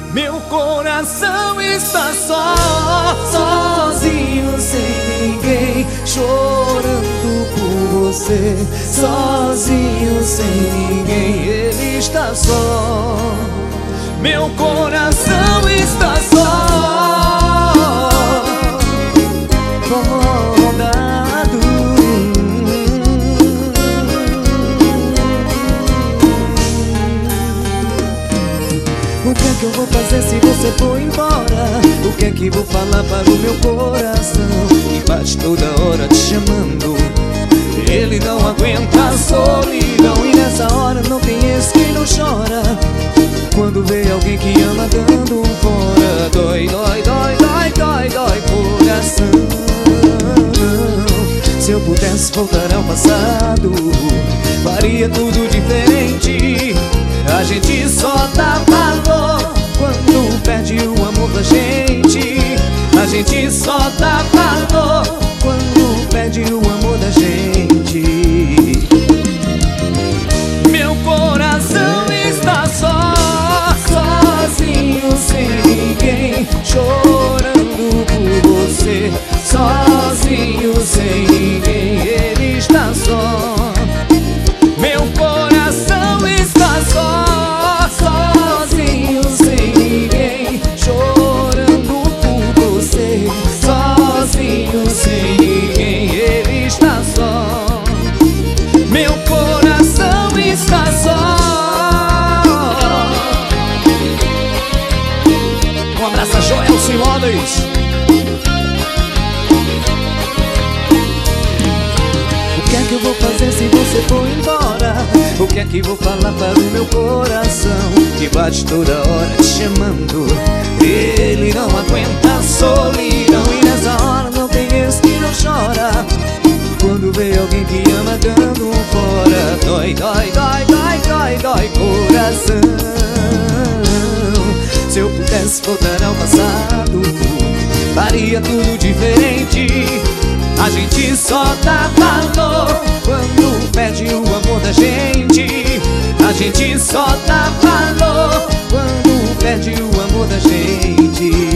Meu coração está só, sozinho, sem ninguém, chorando por você. Sozinho, sem ninguém, ele está só. Meu coração está só, rodado. O que é que eu vou fazer se você for embora? O que é que vou falar para o meu coração que bate toda hora te chamando? Ele não aguenta a solidão e nessa hora não tem esse que não chora. Quando vê alguém que ama dando um fora, dói, dói, dói, dói, dói, dói, coração. Se eu pudesse voltar ao passado, faria tudo diferente. A gente só dá valor quando perde o amor da gente. A gente só dá valor quando perde o amor da gente. Meu coração está só, sozinho, sem ninguém, chorando por você. Sozinho, sem ninguém, ele está só. Meu coração está só, sozinho, sem ninguém, chorando por você. Sozinho, sem ninguém, ele está só. Meu coração está só. Um abraço a Joel Simões. O que é que eu vou fazer se você for embora? O que é que vou falar para o meu coração que bate toda hora te chamando? Ele não aguenta a solidão e nessa hora não tem esse que não chora. Quando vê alguém que ama dando um fora, dói, dói, dói, dói, dói, dói, coração. Se eu pudesse voltar ao passado, faria tudo diferente. A gente só dá valor quando perde o amor da gente. A gente só dá valor quando perde o amor da gente.